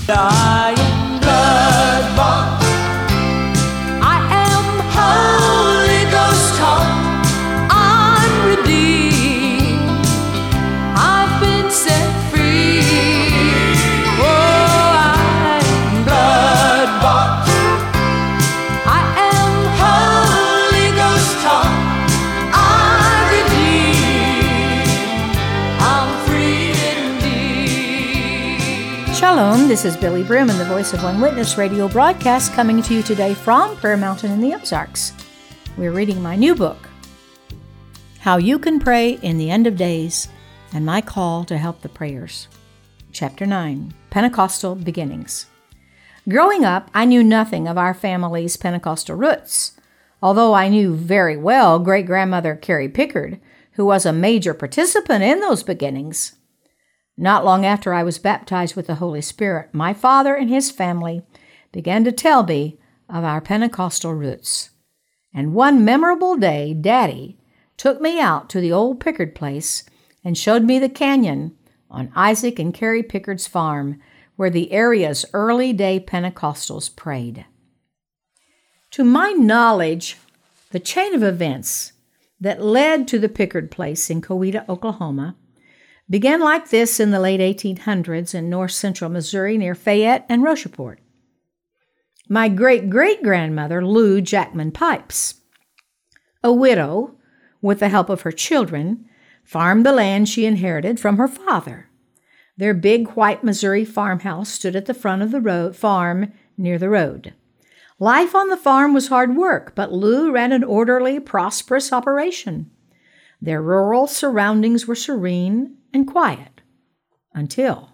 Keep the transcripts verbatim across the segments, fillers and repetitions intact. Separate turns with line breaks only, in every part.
I am blood-bought. I am Holy Ghost taught. I'm redeemed. I've been set free. Oh, I am blood-bought. I am Holy Ghost taught. I'm redeemed. I'm free indeed.
Shalom, this is Billy Brim and the Voice of One Witness radio broadcast coming to you today from Prayer Mountain in the Ozarks. We're reading my new book, How You Can Pray in the End of Days, and my call to help the prayers. Chapter nine, Pentecostal Beginnings. Growing up, I knew nothing of our family's Pentecostal roots, although I knew very well great-grandmother Carrie Pickard, who was a major participant in those beginnings. Not long after I was baptized with the Holy Spirit, my father and his family began to tell me of our Pentecostal roots. And one memorable day, Daddy took me out to the old Pickard place and showed me the canyon on Isaac and Carrie Pickard's farm, where the area's early-day Pentecostals prayed. To my knowledge, the chain of events that led to the Pickard place in Coweta, Oklahoma, began like this in the late eighteen hundreds in north-central Missouri near Fayette and Rocheport. My great-great-grandmother, Lou Jackman Pipes, a widow, with the help of her children, farmed the land she inherited from her father. Their big white Missouri farmhouse stood at the front of the road, farm near the road. Life on the farm was hard work, but Lou ran an orderly, prosperous operation. Their rural surroundings were serene and quiet. Until,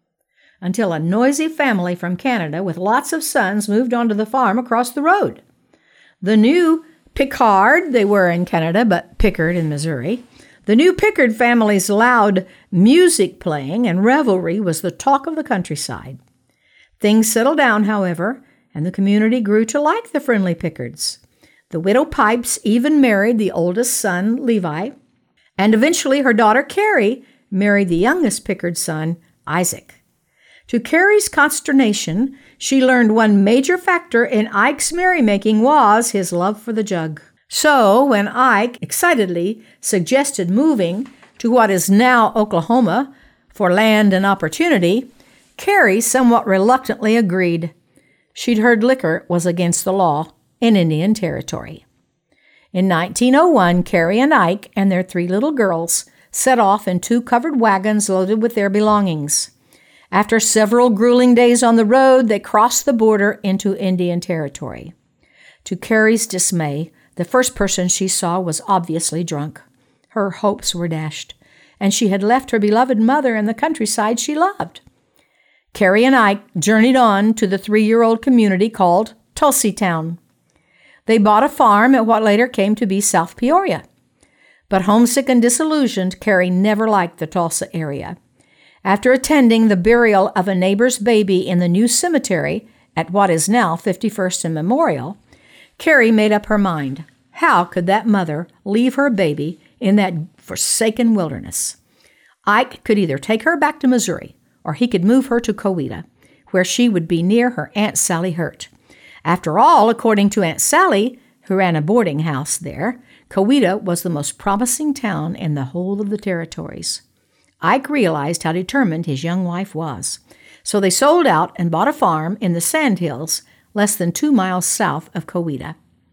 until a noisy family from Canada with lots of sons moved onto the farm across the road. The new Pickard, they were in Canada, but Pickard in Missouri. The new Pickard family's loud music playing and revelry was the talk of the countryside. Things settled down, however, and the community grew to like the friendly Pickards. The widow Pipes even married the oldest son, Levi, and eventually her daughter, Carrie, married the youngest Pickard son, Isaac. To Carrie's consternation, she learned one major factor in Ike's merrymaking was his love for the jug. So, when Ike excitedly suggested moving to what is now Oklahoma for land and opportunity, Carrie somewhat reluctantly agreed. She'd heard liquor was against the law in Indian Territory. In nineteen oh one, Carrie and Ike and their three little girls set off in two covered wagons loaded with their belongings. After several grueling days on the road, they crossed the border into Indian Territory. To Carrie's dismay, the first person she saw was obviously drunk. Her hopes were dashed, and she had left her beloved mother and the countryside she loved. Carrie and Ike journeyed on to the three-year-old community called Tulseytown. They bought a farm at what later came to be South Peoria. But homesick and disillusioned, Carrie never liked the Tulsa area. After attending the burial of a neighbor's baby in the new cemetery at what is now fifty-first and Memorial, Carrie made up her mind. How could that mother leave her baby in that forsaken wilderness? Ike could either take her back to Missouri, or he could move her to Coweta, where she would be near her Aunt Sally Hurt. After all, according to Aunt Sally, who ran a boarding house there, Coweta was the most promising town in the whole of the territories. Ike realized how determined his young wife was, so they sold out and bought a farm in the Sandhills, less than two miles south of Coweta.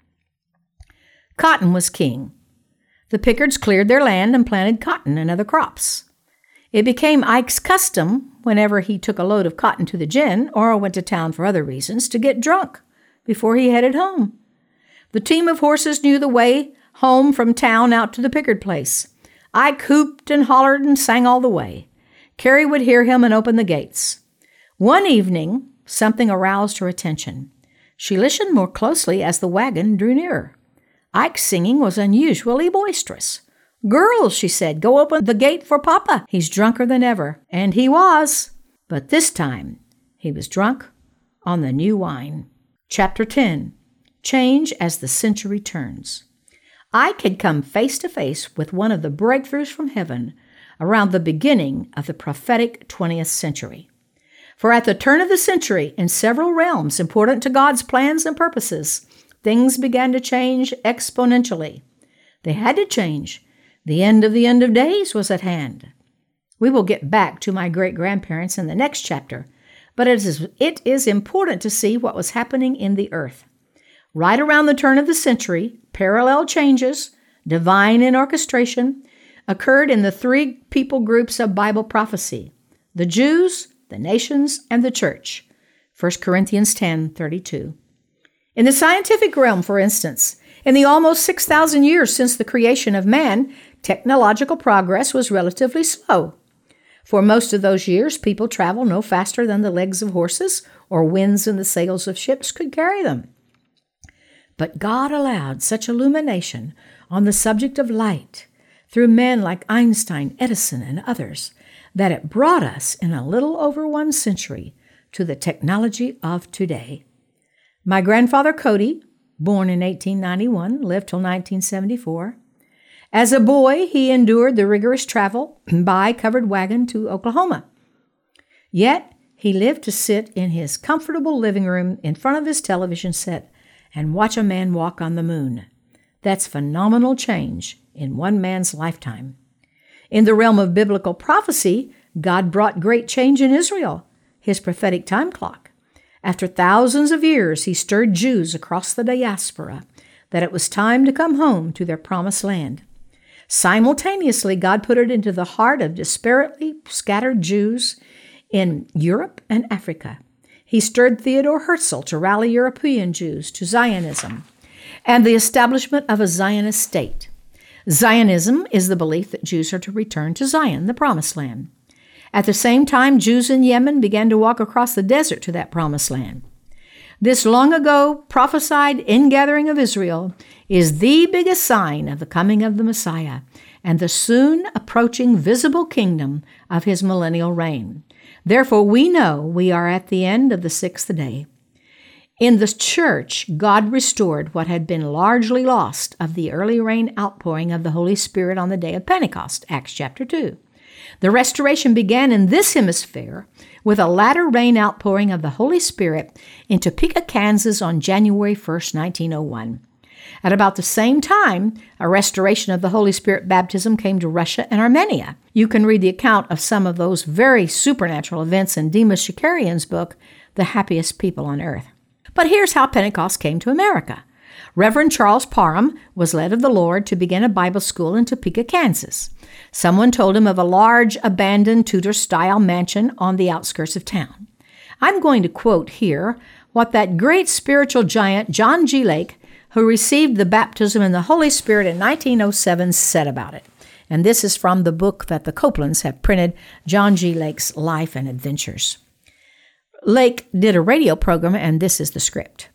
Cotton was king. The Pickards cleared their land and planted cotton and other crops. It became Ike's custom, whenever he took a load of cotton to the gin or went to town for other reasons, to get drunk before he headed home. The team of horses knew the way home from town out to the Pickard place. Ike hooped and hollered and sang all the way. Carrie would hear him and open the gates. One evening, something aroused her attention. She listened more closely as the wagon drew nearer. Ike's singing was unusually boisterous. "Girls," she said, "go open the gate for Papa. He's drunker than ever." And he was. But this time, he was drunk on the new wine. Chapter ten. Change as the Century Turns. Ike had come face to face with one of the breakthroughs from heaven around the beginning of the prophetic twentieth century. For at the turn of the century, in several realms important to God's plans and purposes, things began to change exponentially. They had to change. The end of the end of days was at hand. We will get back to my great-grandparents in the next chapter, but it is, it is important to see what was happening in the earth. Right around the turn of the century, parallel changes, divine in orchestration, occurred in the three people groups of Bible prophecy: the Jews, the nations, and the church. First Corinthians ten thirty-two. In the scientific realm, for instance, in the almost six thousand years since the creation of man, technological progress was relatively slow. For most of those years, people traveled no faster than the legs of horses or winds in the sails of ships could carry them. But God allowed such illumination on the subject of light through men like Einstein, Edison, and others that it brought us in a little over one century to the technology of today. My grandfather Cody, born in eighteen ninety-one, lived till nineteen seventy-four. As a boy, he endured the rigorous travel by covered wagon to Oklahoma. Yet, he lived to sit in his comfortable living room in front of his television set and watch a man walk on the moon. That's phenomenal change in one man's lifetime. In the realm of biblical prophecy, God brought great change in Israel, his prophetic time clock. After thousands of years, he stirred Jews across the diaspora that it was time to come home to their promised land. Simultaneously, God put it into the heart of disparately scattered Jews in Europe and Africa. He stirred Theodor Herzl to rally European Jews to Zionism and the establishment of a Zionist state. Zionism is the belief that Jews are to return to Zion, the promised land. At the same time, Jews in Yemen began to walk across the desert to that promised land. This long ago prophesied ingathering of Israel is the biggest sign of the coming of the Messiah and the soon approaching visible kingdom of his millennial reign. Therefore, we know we are at the end of the sixth day. In the church, God restored what had been largely lost of the early rain outpouring of the Holy Spirit on the day of Pentecost, Acts chapter two. The restoration began in this hemisphere with a latter rain outpouring of the Holy Spirit in Topeka, Kansas on January first, nineteen oh one. At about the same time, a restoration of the Holy Spirit baptism came to Russia and Armenia. You can read the account of some of those very supernatural events in Demas Shakarian's book, The Happiest People on Earth. But here's how Pentecost came to America. Reverend Charles Parham was led of the Lord to begin a Bible school in Topeka, Kansas. Someone told him of a large, abandoned Tudor-style mansion on the outskirts of town. I'm going to quote here what that great spiritual giant, John G. Lake, who received the baptism in the Holy Spirit in nineteen oh seven, said about it. And this is from the book that the Copelands have printed, John G. Lake's Life and Adventures. Lake did a radio program, and this is the script.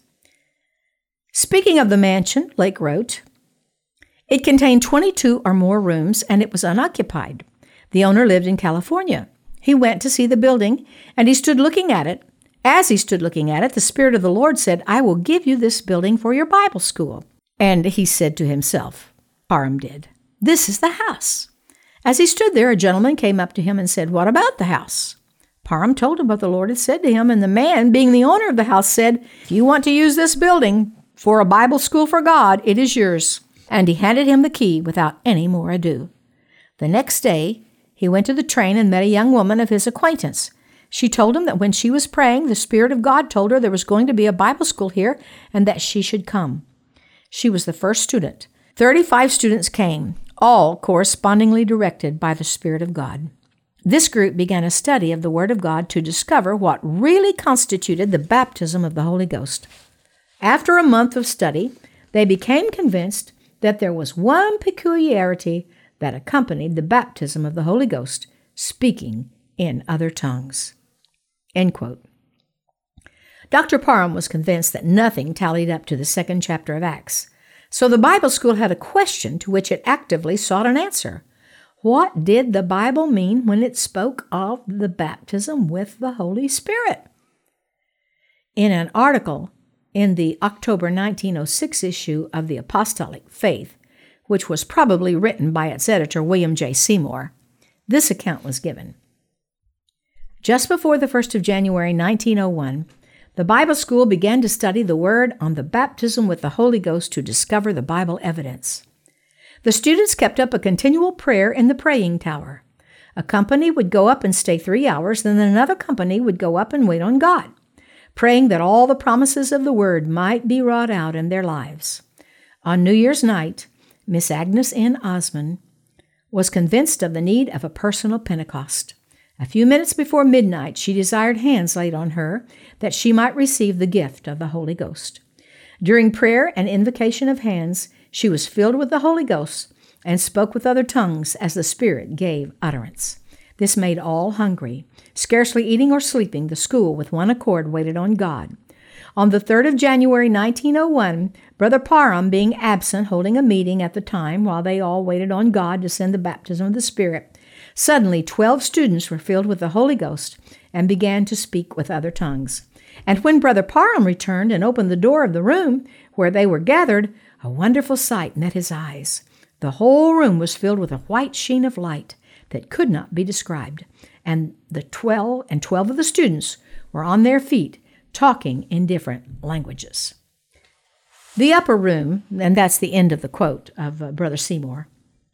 Speaking of the mansion, Lake wrote, "It contained twenty-two or more rooms, and it was unoccupied. The owner lived in California. He went to see the building, and he stood looking at it. As he stood looking at it, the Spirit of the Lord said, 'I will give you this building for your Bible school.' And he said to himself," Parham did, "this is the house." As he stood there, a gentleman came up to him and said, 'What about the house?' Parham told him what the Lord had said to him, and the man, being the owner of the house, said, 'If you want to use this building for a Bible school for God, it is yours.' And he handed him the key without any more ado. The next day, he went to the train and met a young woman of his acquaintance. She told him that when she was praying, the Spirit of God told her there was going to be a Bible school here and that she should come. She was the first student. Thirty-five students came, all correspondingly directed by the Spirit of God. This group began a study of the Word of God to discover what really constituted the baptism of the Holy Ghost. After a month of study, they became convinced that there was one peculiarity that accompanied the baptism of the Holy Ghost, speaking in other tongues." End quote. Doctor Parham was convinced that nothing tallied up to the second chapter of Acts. So the Bible school had a question to which it actively sought an answer. What did the Bible mean when it spoke of the baptism with the Holy Spirit? In an article in the October nineteen oh six issue of the Apostolic Faith, which was probably written by its editor, William J. Seymour, this account was given. Just before the first of January nineteen oh one, the Bible school began to study the Word on the baptism with the Holy Ghost to discover the Bible evidence. The students kept up a continual prayer in the praying tower. A company would go up and stay three hours, and then another company would go up and wait on God, praying that all the promises of the Word might be wrought out in their lives. On New Year's night, Miss Agnes N. Osmond was convinced of the need of a personal Pentecost. A few minutes before midnight, she desired hands laid on her that she might receive the gift of the Holy Ghost. During prayer and invocation of hands, she was filled with the Holy Ghost and spoke with other tongues as the Spirit gave utterance. This made all hungry. Scarcely eating or sleeping, the school with one accord waited on God. On the third of January nineteen oh one, Brother Parham being absent, holding a meeting at the time while they all waited on God to send the baptism of the Spirit, suddenly twelve students were filled with the Holy Ghost and began to speak with other tongues. And when Brother Parham returned and opened the door of the room where they were gathered, a wonderful sight met his eyes. The whole room was filled with a white sheen of light that could not be described, and the twelve and twelve of the students were on their feet, talking in different languages. The upper room, and that's the end of the quote of uh, Brother Seymour,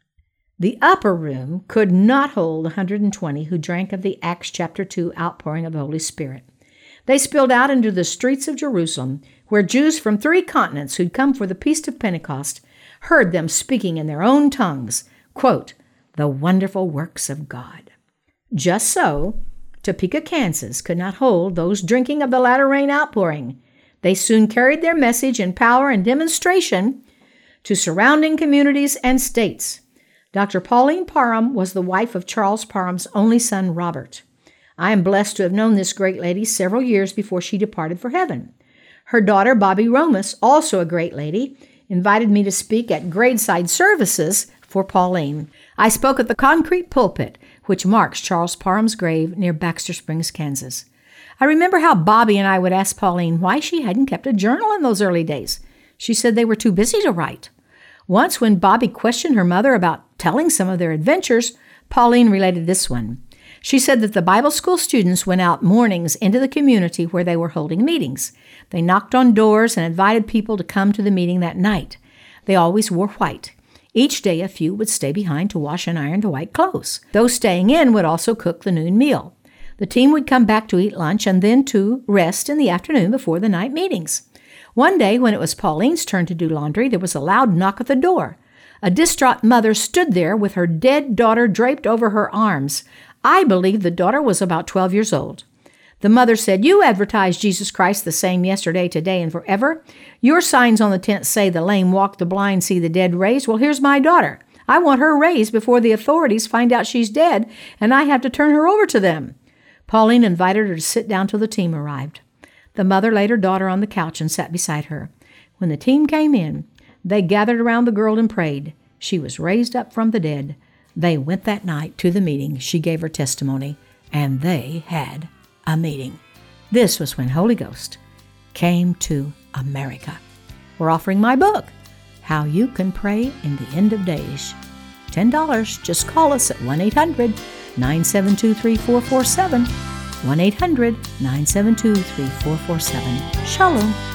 the upper room could not hold one hundred twenty who drank of the Acts chapter two outpouring of the Holy Spirit. They spilled out into the streets of Jerusalem, where Jews from three continents who'd come for the Feast of Pentecost heard them speaking in their own tongues, quote, the wonderful works of God. Just so, Topeka, Kansas could not hold those drinking of the latter rain outpouring. They soon carried their message in power and demonstration to surrounding communities and states. Doctor Pauline Parham was the wife of Charles Parham's only son, Robert. I am blessed to have known this great lady several years before she departed for heaven. Her daughter, Bobby Romas, also a great lady, invited me to speak at graveside services for Pauline. I spoke at the concrete pulpit, which marks Charles Parham's grave near Baxter Springs, Kansas. I remember how Bobby and I would ask Pauline why she hadn't kept a journal in those early days. She said they were too busy to write. Once, when Bobby questioned her mother about telling some of their adventures, Pauline related this one. She said that the Bible school students went out mornings into the community where they were holding meetings. They knocked on doors and invited people to come to the meeting that night. They always wore white. Each day, a few would stay behind to wash and iron the white clothes. Those staying in would also cook the noon meal. The team would come back to eat lunch and then to rest in the afternoon before the night meetings. One day, when it was Pauline's turn to do laundry, there was a loud knock at the door. A distraught mother stood there with her dead daughter draped over her arms. I believe the daughter was about twelve years old. The mother said, "You advertise Jesus Christ the same yesterday, today, and forever. Your signs on the tent say the lame walk, the blind see, the dead raised. Well, here's my daughter. I want her raised before the authorities find out she's dead, and I have to turn her over to them." Pauline invited her to sit down till the team arrived. The mother laid her daughter on the couch and sat beside her. When the team came in, they gathered around the girl and prayed. She was raised up from the dead. They went that night to the meeting. She gave her testimony, and they had a meeting. This was when Holy Ghost came to America. We're offering my book, How You Can Pray in the End of Days. ten dollars. Just call us at one eight hundred nine seven two three four four seven. one eight hundred nine seven two three four four seven. Shalom.